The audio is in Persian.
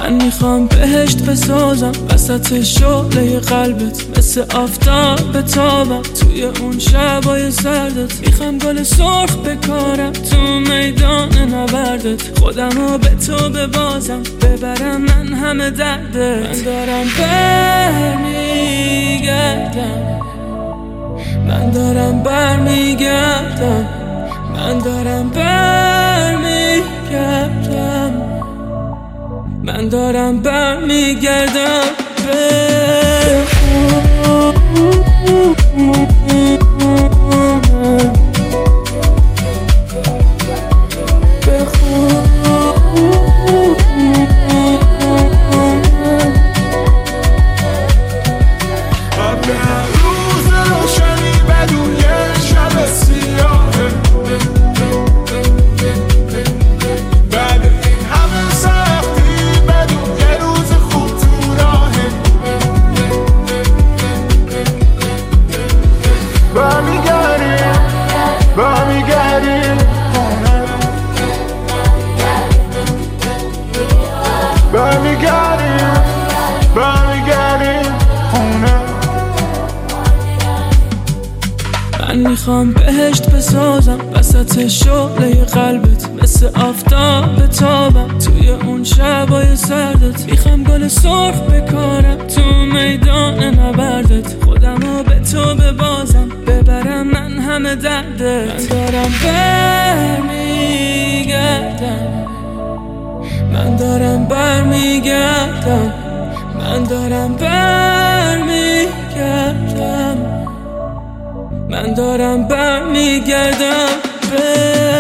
من میخوام بهشت بسازم وسط شعله قلبت، مثل آفتاب بتابم توی اون شبای سردت. میخوام گل سرخ بکارم تو میدان نبردت، خودمو به تو ببازم ببرم من همه دردت. من دارم برمیگردم، من دارم برمیگردم، من دارم برمیگردم، من دارم برمیگردم به من میخوام بهشت بسازم وسط شعله قلبت، مثل آفتاب بتابم توی اون شبای سردت. میخوام گل سرخ بکارم تو میدان نبردت، خودمو به تو ببازم ببرم من همه دردت. من دارم برمیگردم، من دارم برمیگردم، من دارم برمیگردم، من دارم برمیگردم به